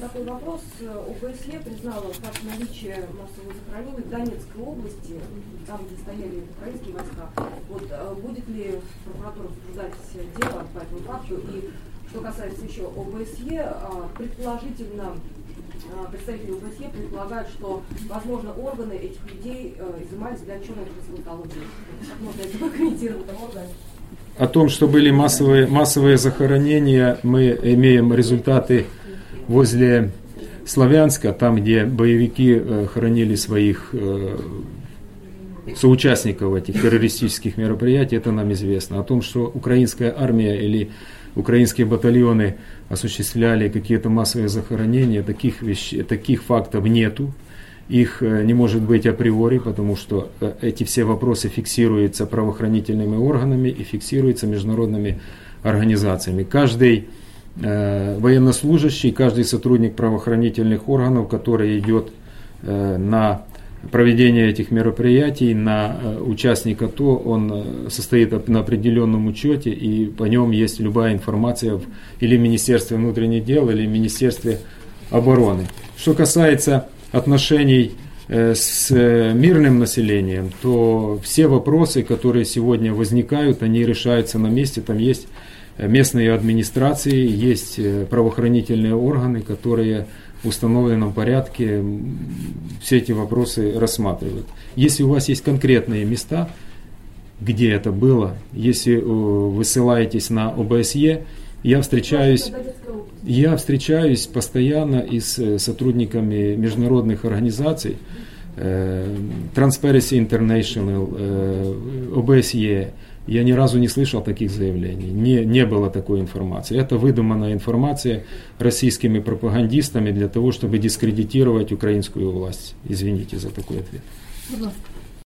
такой вопрос. ОБСЕ признала факт наличия массового захоронения в Донецкой области, там, где стояли украинские войска. Вот, будет ли прокуратура возбуждать дело по этому факту? И что касается еще ОБСЕ, предположительно, представители ОБСЕ предполагают, что, возможно, органы этих людей изымались для черной трансплантологии. Как можно это прокомментировать? О том, что были массовые захоронения, мы имеем результаты возле Славянска, там, где боевики хоронили своих соучастников этих террористических мероприятий, это нам известно. О том, что украинская армия или украинские батальоны осуществляли какие-то массовые захоронения, таких фактов нету. Их не может быть априори, потому что эти все вопросы фиксируются правоохранительными органами и фиксируются международными организациями. Каждый военнослужащий, каждый сотрудник правоохранительных органов, который идет на проведение этих мероприятий, на участника ТО, он состоит на определенном учете, и по нем есть любая информация или в Министерстве внутренних дел, или в Министерстве обороны. Что касается отношений с мирным населением, то все вопросы, которые сегодня возникают, они решаются на месте. Там есть местные администрации, есть правоохранительные органы, которые в установленном порядке все эти вопросы рассматривают. Если у вас есть конкретные места, где это было, если вы ссылаетесь на ОБСЕ, я встречаюсь постоянно и с сотрудниками международных организаций, Transparency International, ОБСЕ. Я ни разу не слышал таких заявлений, не было такой информации. Это выдуманная информация российскими пропагандистами для того, чтобы дискредитировать украинскую власть. Извините за такой ответ.